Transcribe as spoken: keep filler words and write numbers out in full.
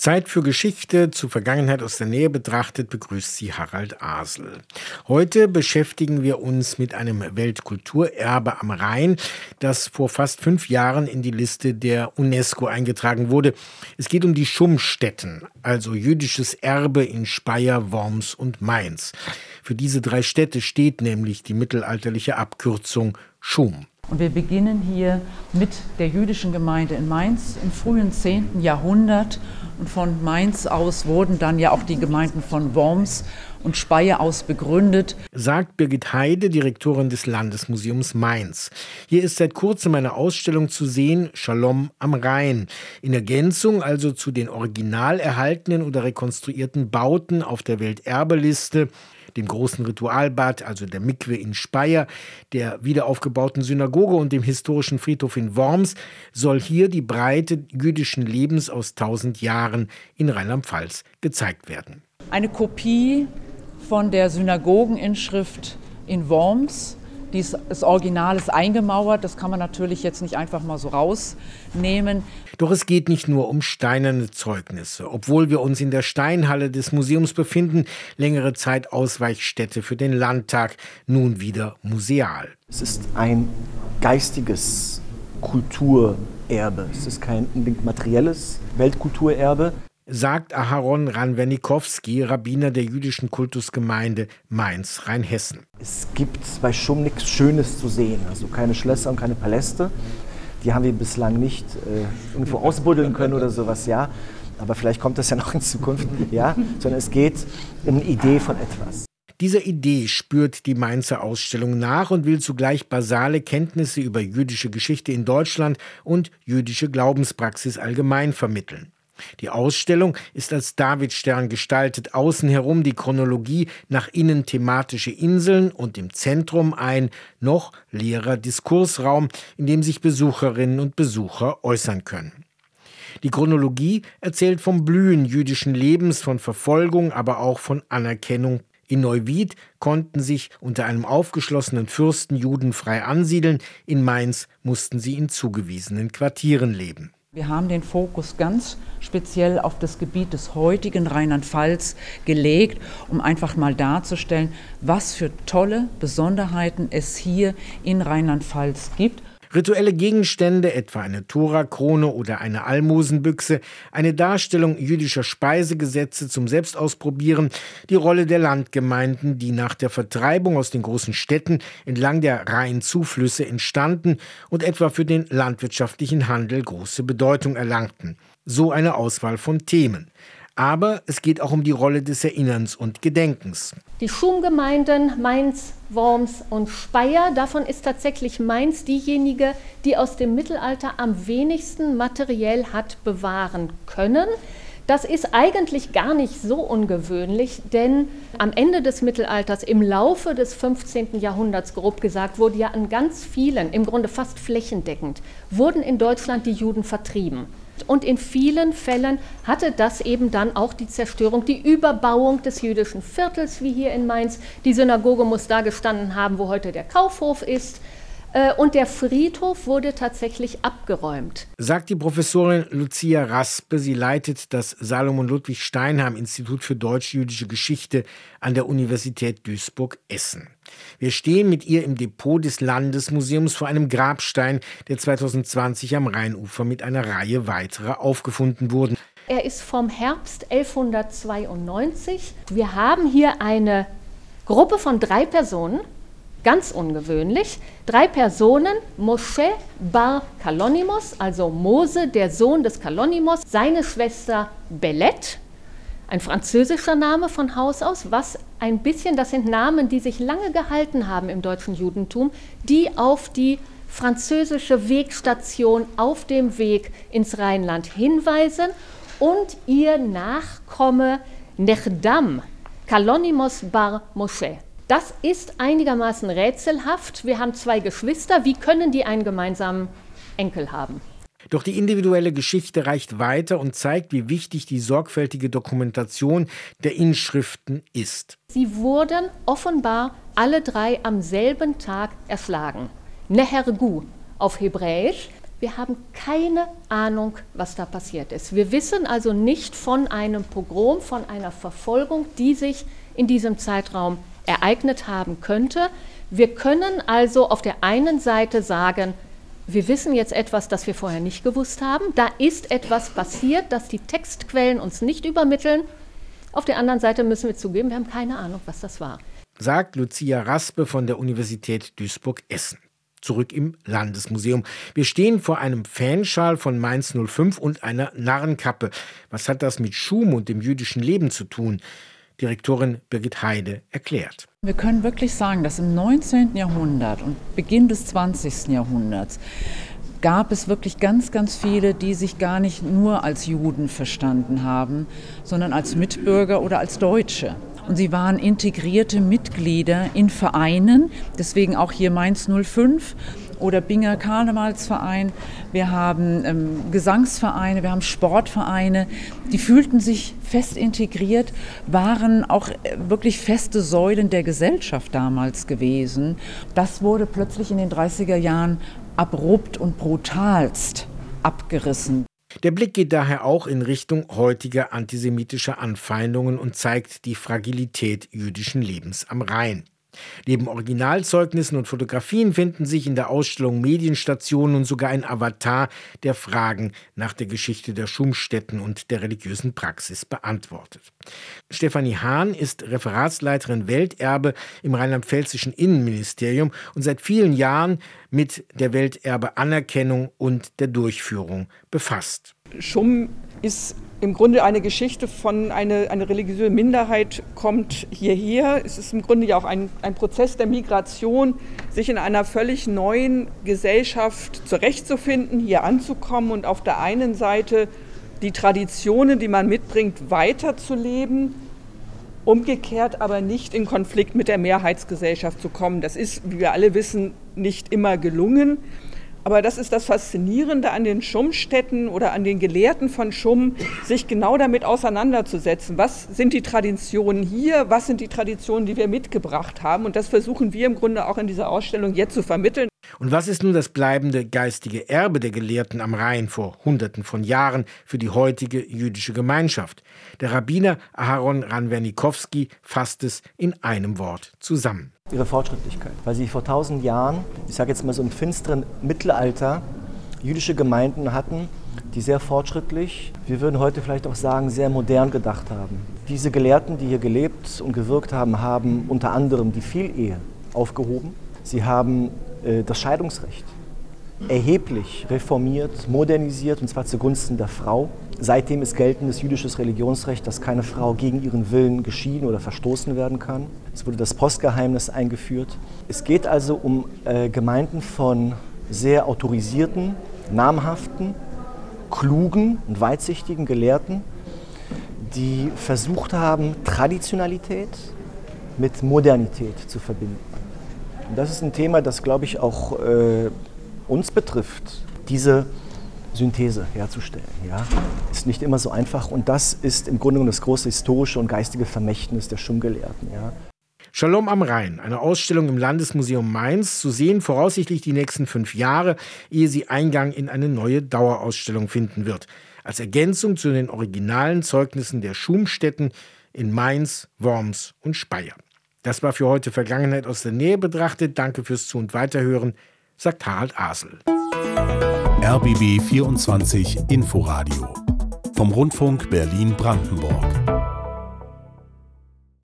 Zeit für Geschichte, zur Vergangenheit aus der Nähe betrachtet, begrüßt sie Harald Asel. Heute beschäftigen wir uns mit einem Weltkulturerbe am Rhein, das vor fast fünf Jahren in die Liste der UNESCO eingetragen wurde. Es geht um die Schummstätten, also jüdisches Erbe in Speyer, Worms und Mainz. Für diese drei Städte steht nämlich die mittelalterliche Abkürzung Schum. Und wir beginnen hier mit der jüdischen Gemeinde in Mainz im frühen zehnten Jahrhundert. Und von Mainz aus wurden dann ja auch die Gemeinden von Worms und Speyer aus begründet. Sagt Birgit Heide, Direktorin des Landesmuseums Mainz. Hier ist seit kurzem eine Ausstellung zu sehen, Shalom am Rhein. In Ergänzung also zu den original erhaltenen oder rekonstruierten Bauten auf der Welterbeliste, dem großen Ritualbad, also der Mikwe in Speyer, der wiederaufgebauten Synagoge und dem historischen Friedhof in Worms, soll hier die Breite jüdischen Lebens aus tausend Jahren in Rheinland-Pfalz gezeigt werden. Eine Kopie von der Synagogeninschrift in Worms. Dies, das Original ist eingemauert, das kann man natürlich jetzt nicht einfach mal so rausnehmen. Doch es geht nicht nur um steinerne Zeugnisse. Obwohl wir uns in der Steinhalle des Museums befinden, längere Zeit Ausweichstätte für den Landtag, nun wieder museal. Es ist ein geistiges Kulturerbe. Es ist kein unbedingt materielles Weltkulturerbe. Sagt Aharon Ranwernikowski, Rabbiner der jüdischen Kultusgemeinde Mainz-Rheinhessen. Es gibt bei Schum nichts Schönes zu sehen, also keine Schlösser und keine Paläste. Die haben wir bislang nicht äh, irgendwo ausbuddeln können oder sowas, ja. Aber vielleicht kommt das ja noch in Zukunft, ja. Sondern es geht um eine Idee von etwas. Dieser Idee spürt die Mainzer Ausstellung nach und will zugleich basale Kenntnisse über jüdische Geschichte in Deutschland und jüdische Glaubenspraxis allgemein vermitteln. Die Ausstellung ist als Davidstern gestaltet, außen herum die Chronologie, nach innen thematische Inseln und im Zentrum ein noch leerer Diskursraum, in dem sich Besucherinnen und Besucher äußern können. Die Chronologie erzählt vom Blühen jüdischen Lebens, von Verfolgung, aber auch von Anerkennung. In Neuwied konnten sich unter einem aufgeschlossenen Fürsten Juden frei ansiedeln, in Mainz mussten sie in zugewiesenen Quartieren leben. Wir haben den Fokus ganz speziell auf das Gebiet des heutigen Rheinland-Pfalz gelegt, um einfach mal darzustellen, was für tolle Besonderheiten es hier in Rheinland-Pfalz gibt. Rituelle Gegenstände, etwa eine Torakrone oder eine Almosenbüchse, eine Darstellung jüdischer Speisegesetze zum Selbstausprobieren, die Rolle der Landgemeinden, die nach der Vertreibung aus den großen Städten entlang der Rheinzuflüsse entstanden und etwa für den landwirtschaftlichen Handel große Bedeutung erlangten. So eine Auswahl von Themen. Aber es geht auch um die Rolle des Erinnerns und Gedenkens. Die Schumgemeinden Mainz, Worms und Speyer, davon ist tatsächlich Mainz diejenige, die aus dem Mittelalter am wenigsten materiell hat bewahren können. Das ist eigentlich gar nicht so ungewöhnlich, denn am Ende des Mittelalters, im Laufe des fünfzehnten Jahrhunderts, grob gesagt, wurde ja an ganz vielen, im Grunde fast flächendeckend, wurden in Deutschland die Juden vertrieben. Und in vielen Fällen hatte das eben dann auch die Zerstörung, die Überbauung des jüdischen Viertels, wie hier in Mainz. Die Synagoge muss da gestanden haben, wo heute der Kaufhof ist. Und der Friedhof wurde tatsächlich abgeräumt. Sagt die Professorin Lucia Raspe. Sie leitet das Salomon Ludwig Steinheim Institut für deutsch-jüdische Geschichte an der Universität Duisburg-Essen. Wir stehen mit ihr im Depot des Landesmuseums vor einem Grabstein, der zweitausendzwanzig am Rheinufer mit einer Reihe weiterer aufgefunden wurden. Er ist vom Herbst elfhundertzweiundneunzig. Wir haben hier eine Gruppe von drei Personen. Ganz ungewöhnlich. Drei Personen, Moshe bar Kalonimos, also Mose, der Sohn des Kalonimos, seine Schwester Belet, ein französischer Name von Haus aus, was ein bisschen, das sind Namen, die sich lange gehalten haben im deutschen Judentum, die auf die französische Wegstation auf dem Weg ins Rheinland hinweisen, und ihr Nachkomme Nechdam, Kalonimos bar Moshe. Das ist einigermaßen rätselhaft. Wir haben zwei Geschwister. Wie können die einen gemeinsamen Enkel haben? Doch die individuelle Geschichte reicht weiter und zeigt, wie wichtig die sorgfältige Dokumentation der Inschriften ist. Sie wurden offenbar alle drei am selben Tag erschlagen. Nehergu auf Hebräisch. Wir haben keine Ahnung, was da passiert ist. Wir wissen also nicht von einem Pogrom, von einer Verfolgung, die sich in diesem Zeitraum ereignet haben könnte. Wir können also auf der einen Seite sagen, wir wissen jetzt etwas, das wir vorher nicht gewusst haben. Da ist etwas passiert, das die Textquellen uns nicht übermitteln. Auf der anderen Seite müssen wir zugeben, wir haben keine Ahnung, was das war. Sagt Lucia Raspe von der Universität Duisburg-Essen. Zurück im Landesmuseum. Wir stehen vor einem Fanschal von Mainz null fünf und einer Narrenkappe. Was hat das mit Schum und dem jüdischen Leben zu tun? Direktorin Birgit Heide erklärt. Wir können wirklich sagen, dass im neunzehnten Jahrhundert und Beginn des zwanzigsten Jahrhunderts gab es wirklich ganz, ganz viele, die sich gar nicht nur als Juden verstanden haben, sondern als Mitbürger oder als Deutsche. Und sie waren integrierte Mitglieder in Vereinen, deswegen auch hier Mainz null fünf oder Binger Karnevalsverein. Wir haben ähm, Gesangsvereine, wir haben Sportvereine. Die fühlten sich fest integriert, waren auch wirklich feste Säulen der Gesellschaft damals gewesen. Das wurde plötzlich in den dreißiger Jahren abrupt und brutalst abgerissen. Der Blick geht daher auch in Richtung heutiger antisemitischer Anfeindungen und zeigt die Fragilität jüdischen Lebens am Rhein. Neben Originalzeugnissen und Fotografien finden sich in der Ausstellung Medienstationen und sogar ein Avatar, der Fragen nach der Geschichte der Schumstätten und der religiösen Praxis beantwortet. Stefanie Hahn ist Referatsleiterin Welterbe im rheinland-pfälzischen Innenministerium und seit vielen Jahren mit der Welterbe-Anerkennung und der Durchführung befasst. Schum ist im Grunde eine Geschichte von einer eine religiöse Minderheit kommt hierher. Es ist im Grunde ja auch ein, ein Prozess der Migration, sich in einer völlig neuen Gesellschaft zurechtzufinden, hier anzukommen und auf der einen Seite die Traditionen, die man mitbringt, weiterzuleben, umgekehrt aber nicht in Konflikt mit der Mehrheitsgesellschaft zu kommen. Das ist, wie wir alle wissen, nicht immer gelungen. Aber das ist das Faszinierende an den Schumstätten oder an den Gelehrten von Schum, sich genau damit auseinanderzusetzen. Was sind die Traditionen hier? Was sind die Traditionen, die wir mitgebracht haben? Und das versuchen wir im Grunde auch in dieser Ausstellung jetzt zu vermitteln. Und was ist nun das bleibende geistige Erbe der Gelehrten am Rhein vor Hunderten von Jahren für die heutige jüdische Gemeinschaft? Der Rabbiner Aharon Ranwernikowski fasst es in einem Wort zusammen. Ihre Fortschrittlichkeit, weil sie vor tausend Jahren, ich sage jetzt mal so im finsteren Mittelalter, jüdische Gemeinden hatten, die sehr fortschrittlich, wir würden heute vielleicht auch sagen, sehr modern gedacht haben. Diese Gelehrten, die hier gelebt und gewirkt haben, haben unter anderem die Vielehe aufgehoben. Sie haben äh, das Scheidungsrecht erheblich reformiert, modernisiert, und zwar zugunsten der Frau. Seitdem ist geltendes jüdisches Religionsrecht, dass keine Frau gegen ihren Willen geschieden oder verstoßen werden kann. Es wurde das Postgeheimnis eingeführt. Es geht also um äh, Gemeinden von sehr autorisierten, namhaften, klugen und weitsichtigen Gelehrten, die versucht haben, Traditionalität mit Modernität zu verbinden. Und das ist ein Thema, das, glaube ich, auch äh, uns betrifft, diese Synthese herzustellen. Ja? Ist nicht immer so einfach, und das ist im Grunde genommen das große historische und geistige Vermächtnis der Schumgelehrten. Ja? Shalom am Rhein, eine Ausstellung im Landesmuseum Mainz, zu sehen voraussichtlich die nächsten fünf Jahre, ehe sie Eingang in eine neue Dauerausstellung finden wird. Als Ergänzung zu den originalen Zeugnissen der Schumstätten in Mainz, Worms und Speyer. Das war für heute Vergangenheit aus der Nähe betrachtet. Danke fürs Zu- und Weiterhören, sagt Harald Asel. R B B vierundzwanzig Inforadio vom Rundfunk Berlin-Brandenburg.